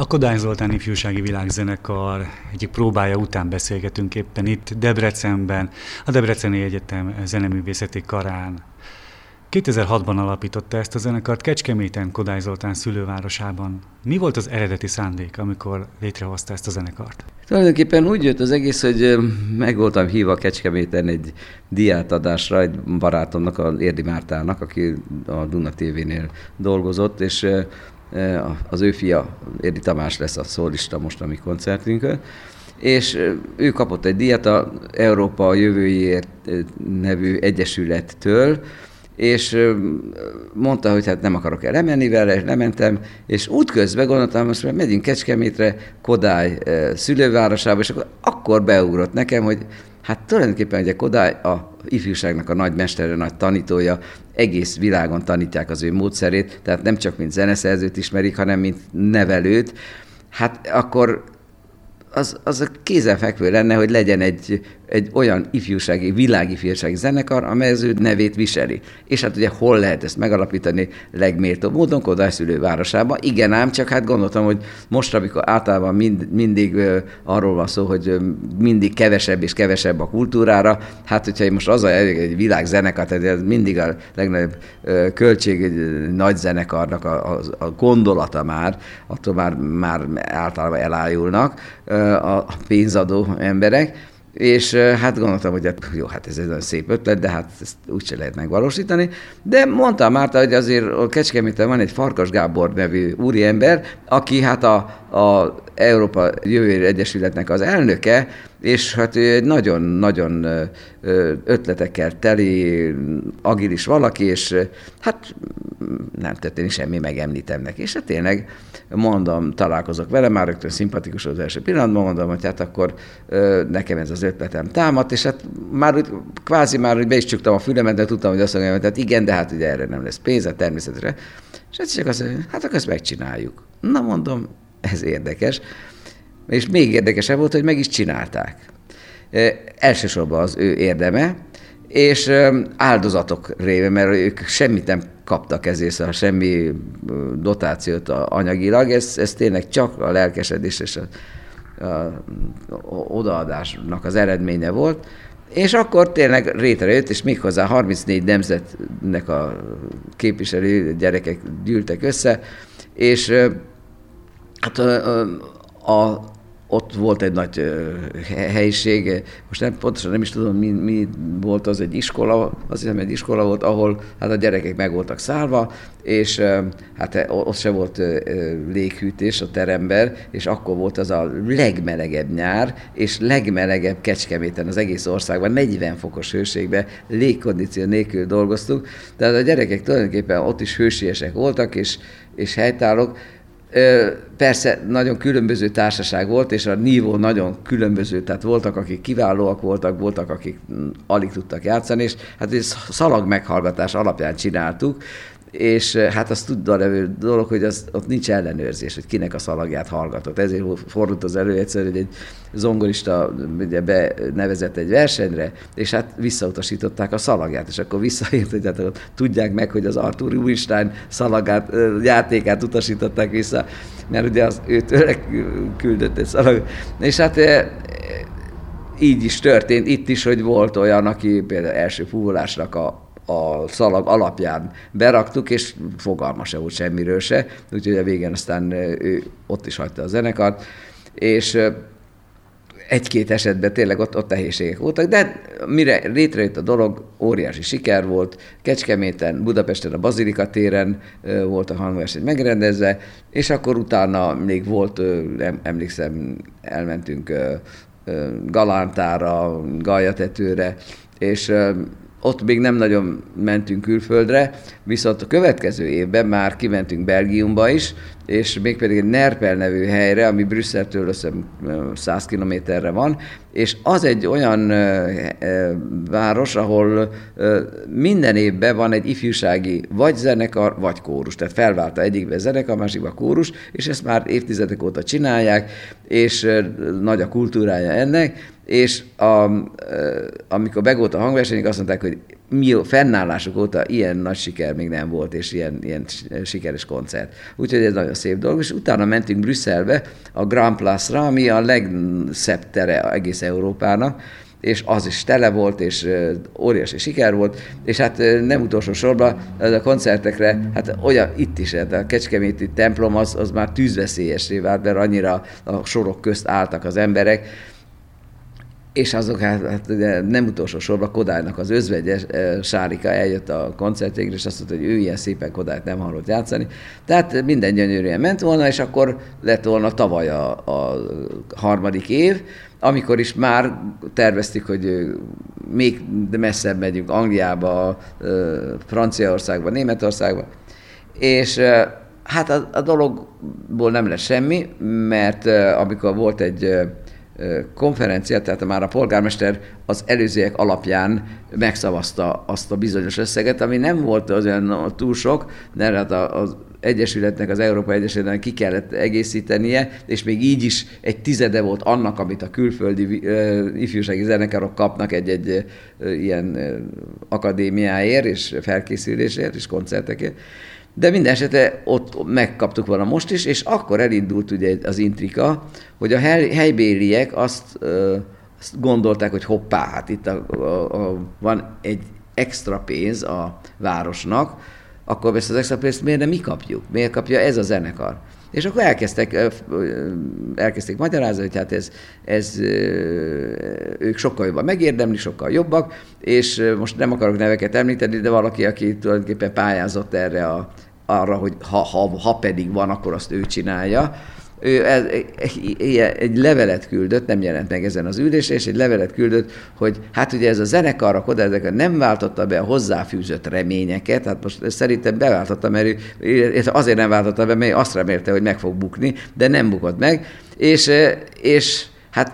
A Kodály Zoltán Ifjúsági Világzenekar egyik próbája után beszélgetünk éppen itt Debrecenben, a Debreceni Egyetem Zeneművészeti Karán. 2006-ban alapította ezt a zenekart Kecskeméten, Kodály Zoltán szülővárosában. Mi volt az eredeti szándék, amikor létrehozta ezt a zenekart? Tulajdonképpen úgy jött az egész, hogy meg voltam hívva Kecskeméten egy diátadásra egy barátomnak, az Érdi Mártának, aki a Duna TV-nél dolgozott, és az ő fia, Érdi Tamás lesz a szólista most a mi koncertünkön, és ő kapott egy díjat az Európa Jövőjéért nevű egyesülettől, és mondta, hogy hát nem akarok el lemenni vele, és lementem, és útközben gondoltam, most megyünk Kecskemétre, Kodály szülővárosába, és akkor beugrott nekem, hogy hát tulajdonképpen ugye Kodály a ifjúságnak a nagy mestere, nagy tanítója, egész világon tanítják az ő módszerét, tehát nem csak mint zeneszerzőt ismerik, hanem mint nevelőt. Hát akkor az kézenfekvő lenne, hogy legyen egy olyan ifjúsági, világifjúsági zenekar, amely az ő nevét viseli. És hát ugye hol lehet ezt megalapítani legméltóbb módon? Kodály szülővárosában. Igen ám, csak hát gondoltam, hogy most, amikor általában mindig arról van szó, hogy mindig kevesebb és kevesebb a kultúrára, hát hogyha most az egy világzenekar, tehát ez mindig a legnagyobb költség egy nagy zenekarnak a gondolata már, attól már általában elájulnak a pénzadó emberek, és hát gondoltam, hogy jó, hát ez egy nagyon szép ötlet, de hát ezt úgyse lehet megvalósítani. De mondtam Márta, hogy azért a Kecskeméten van egy Farkas Gábor nevű úriember, aki hát a Európa Jövőjéért Egyesületnek az elnöke, és hát ő egy nagyon-nagyon ötletekkel teli, agilis valaki, és hát nem történik semmi, megemlítem neki. És hát tényleg mondom, találkozok vele, már rögtön szimpatikus az első pillanatban, mondom, hogy hát akkor nekem ez az ötletem támadt, és hát már úgy, kvázi már úgy be is csuktam a fülemet, de tudtam, hogy azt mondjam, hogy hát igen, de hát ugye erre nem lesz pénz, hát természetesen. És hát csak azt mondja, hát akkor ezt megcsináljuk. Na mondom, ez érdekes. És még érdekesebb volt, hogy meg is csinálták. Elsősorban az ő érdeme, és áldozatok révén, mert ők semmit nem kaptak ezért, semmi dotációt anyagilag, ez tényleg csak a lelkesedés és a odaadásnak az eredménye volt, és akkor tényleg létrejött, és méghozzá 34 nemzetnek a képviselő gyerekek gyűltek össze, és hát ott volt egy nagy helyiség, most pontosan nem is tudom, mi volt az, egy iskola, azt hiszem egy iskola volt, ahol hát a gyerekek meg voltak szállva, és hát ott se volt léghűtés a teremben, és akkor volt az a legmelegebb nyár, és legmelegebb Kecskeméten az egész országban, 40 fokos hőségben, légkondíció nélkül dolgoztuk, tehát a gyerekek tulajdonképpen ott is hősiesek voltak, és helytállók. Persze nagyon különböző társaság volt, és a nívó nagyon különböző, tehát voltak, akik kiválóak voltak, akik alig tudtak játszani, és hát ez szalag meghallgatás alapján csináltuk, és hát az tudva levő dolog, hogy ott nincs ellenőrzés, hogy kinek a szalagját hallgatott. Ezért fordult az elő egyszer, hogy egy zongorista ugye benevezett egy versenyre, és hát visszautasították a szalagját, és akkor visszaírt, hogy hát tudják meg, hogy az Arthur Rubinstein szalagát, játékát utasították vissza, mert ugye az őtől küldött egy szalag. És hát így is történt itt is, hogy volt olyan, aki például első fúvolásnak a szalag alapján beraktuk, és fogalma se volt semmiről se, úgyhogy a végén aztán ő ott is hagyta a zenekart, és egy-két esetben tényleg ott nehézségek voltak, de mire létrejött a dolog, óriási siker volt. Kecskeméten, Budapesten a Bazilika téren volt a hangverseny megrendezve, és akkor utána még volt, emlékszem, elmentünk Galántára, Galjatetőre, és ott még nem nagyon mentünk külföldre, viszont a következő évben már kimentünk Belgiumba is, és mégpedig egy Nerpel nevű helyre, ami Brüsszeltől 100 kilométerre van, és az egy olyan város, ahol minden évben van egy ifjúsági vagy zenekar, vagy kórus. Tehát felválta egyikbe zenekar, másikba kórus, és ezt már évtizedek óta csinálják, és nagy a kultúrája ennek, és amikor megvolt a hangversenyük, azt mondták, hogy fennállásuk óta ilyen nagy siker még nem volt, és ilyen sikeres koncert. Úgyhogy ez nagyon szép dolog, és utána mentünk Brüsszelbe, a Grand Place-ra, ami a legszebb tere egész Európának, és az is tele volt, és óriási siker volt, és hát nem utolsó sorban a koncertekre, hát olyan itt is, a kecskeméti templom az már tűzveszélyessé vált, mert annyira a sorok közt álltak az emberek, és azok hát nem utolsó sorban Kodálynak az özvegye, Sárika eljött a koncertjékre, és azt mondta, hogy ő ilyen szépen Kodályt nem hallott játszani. Tehát minden gyönyörűen ment volna, és akkor lett volna tavaly a harmadik év, amikor is már terveztük, hogy még messzebb megyünk Angliába, Franciaországba, Németországba, és hát a dologból nem lesz semmi, mert amikor volt egy konferencia, tehát már a polgármester az előzőek alapján megszavazta azt a bizonyos összeget, ami nem volt az olyan túl sok, de hát az Egyesületnek, az Európai Egyesületnek ki kellett egészítenie, és még így is egy tizede volt annak, amit a külföldi ifjúsági zenekarok kapnak egy ilyen akadémiáért, és felkészülésért, és koncertekért. De minden esetre ott megkaptuk volna most is, és akkor elindult ugye az intrika, hogy a helybéliek azt gondolták, hogy hoppá, hát itt van egy extra pénz a városnak, akkor ezt az extra pénzt miért nem mi kapjuk? Miért kapja ez a zenekar? És akkor elkezdték magyarázni, hogy hát ők sokkal jobban megérdemli, sokkal jobbak, és most nem akarok neveket említeni, de valaki, aki tulajdonképpen pályázott arra, hogy ha pedig van, akkor azt ő csinálja. Ő egy levelet küldött, nem jelent meg ezen az ülésen, és egy levelet küldött, hogy hát ugye ez a zenekar, a Kodály nem váltotta be a hozzáfűzött reményeket, hát most szerintem beváltotta, mert azért nem váltotta be, mert azt remélte, hogy meg fog bukni, de nem bukott meg, és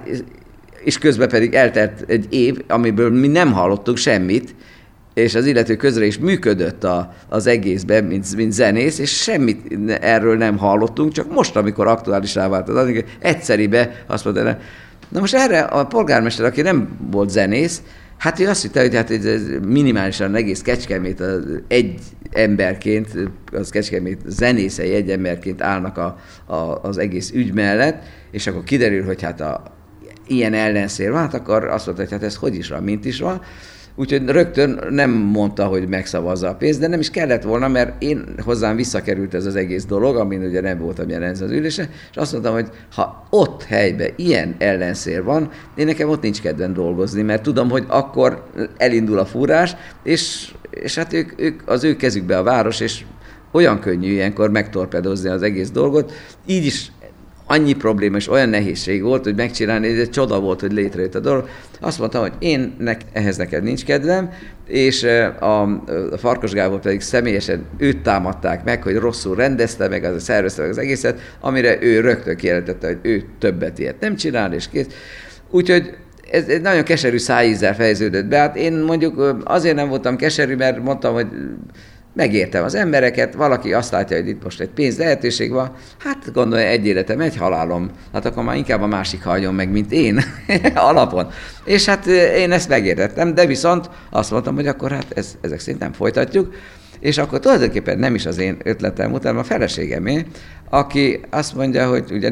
közben pedig eltelt egy év, amiből mi nem hallottunk semmit, és az illető közre is működött az egészben, mint zenész, és semmit erről nem hallottunk, csak most, amikor aktuálisá vált az egyszeribe azt mondta, na most erre a polgármester, aki nem volt zenész, hát ő azt hitte, hogy hát ez minimálisan egész Kecskemét egy emberként, az Kecskemét zenészei egy emberként állnak az egész ügy mellett, és akkor kiderül, hogy hát ilyen ellenszél van, hát akkor azt mondta, hogy hát ez hogy is van, mint is van. Úgyhogy rögtön nem mondta, hogy megszavazza a pénzt, de nem is kellett volna, mert hozzám visszakerült ez az egész dolog, amin ugye nem voltam jelen az ülésen, és azt mondtam, hogy ha ott helyben ilyen ellenszél van, én nekem ott nincs kedvem dolgozni, mert tudom, hogy akkor elindul a fúrás, és hát ők az ő kezükbe a város, és olyan könnyű ilyenkor megtorpedozni az egész dolgot, így is annyi probléma és olyan nehézség volt, hogy megcsinálni, ez egy csoda volt, hogy létrejött a dolog. Azt mondtam, hogy ehhez neked nincs kedvem, és a Farkas Gábor pedig személyesen őt támadták meg, hogy rosszul rendezte meg, szervezte meg az egészet, amire ő rögtön kijelentette, hogy ő többet ilyet nem csinál, és kész. Úgyhogy ez egy nagyon keserű szájízzel fejeződött be. Hát én mondjuk azért nem voltam keserű, mert mondtam, hogy megértem az embereket, valaki azt látja, hogy itt most egy pénz lehetőség van, hát gondolja, egy életem, egy halálom, hát akkor már inkább a másik halljon meg, mint én alapon. És hát én ezt megértettem, de viszont azt mondtam, hogy akkor hát ezek szerint nem folytatjuk, és akkor tulajdonképpen nem is az én ötletem után, a feleségemé, aki azt mondja, hogy ugye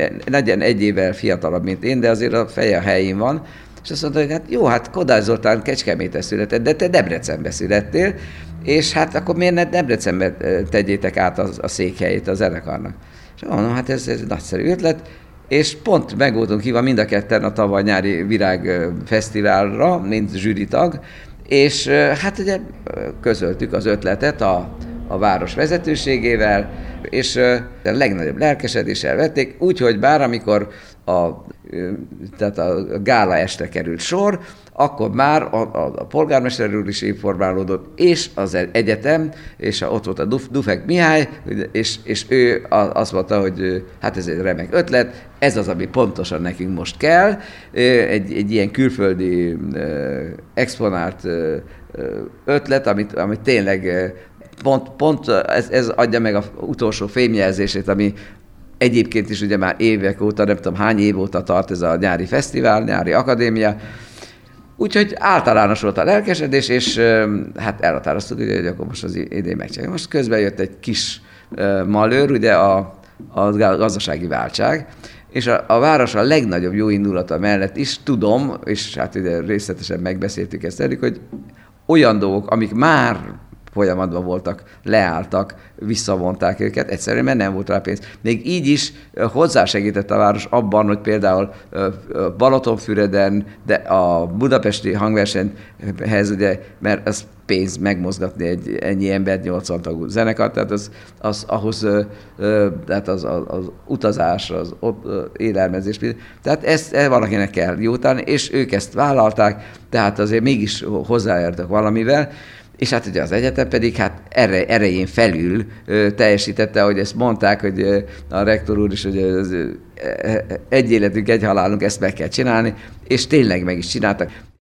41 évvel fiatalabb, mint én, de azért a feje a helyén van, és azt mondta, hogy hát jó, hát Kodály Zoltán Kecskeméten született, de te Debrecenbe születtél, és hát akkor miért ne Debrecenbe tegyétek át a székhelyét a zenekarnak? És mondom, hát ez nagyszerű ötlet, és pont meg voltunk hívva mind a ketten a tavaly nyári virágfesztiválra, mint zsűritag, és hát ugye közöltük az ötletet a város vezetőségével, és a legnagyobb lelkesedéssel vették, úgyhogy bár amikor tehát a gála este került sor, akkor már a polgármester úr is informálódott, és az egyetem, és ott volt a Dufek Mihály, és ő azt mondta, hogy hát ez egy remek ötlet, ez az, ami pontosan nekünk most kell, egy ilyen külföldi exponált ötlet, amit tényleg pont ez adja meg az utolsó fémjelzését, ami egyébként is ugye már évek óta, nem tudom hány év óta tart ez a nyári fesztivál, nyári akadémia, Úgyhogy általános volt a lelkesedés, és hát elhatároztuk, hogy akkor most az idén megcsináljuk. Most közben jött egy kis malőr, ugye a gazdasági váltság, és a város a legnagyobb jó indulata mellett is tudom, és hát ugye részletesen megbeszéltük ezt eddig, hogy olyan dolgok, amik már folyamatban voltak, leálltak, visszavonták őket, egyszerűen mert nem volt rá pénz. Még így is hozzásegített a város abban, hogy például Balatonfüreden, de a budapesti hangversenyhez, ugye, mert az pénz megmozgatni egy ennyi embert, 80 tagú zenekar, tehát ahhoz tehát az utazás, az élelmezés, tehát ezt valakinek kell jutani, és ők ezt vállalták, tehát azért mégis hozzáértek valamivel, és hát ugye az egyetem pedig hát erején felül teljesítette, ahogy ezt mondták, hogy a rektor úr is, hogy egy életünk, egy halálunk, ezt meg kell csinálni, és tényleg meg is csináltak.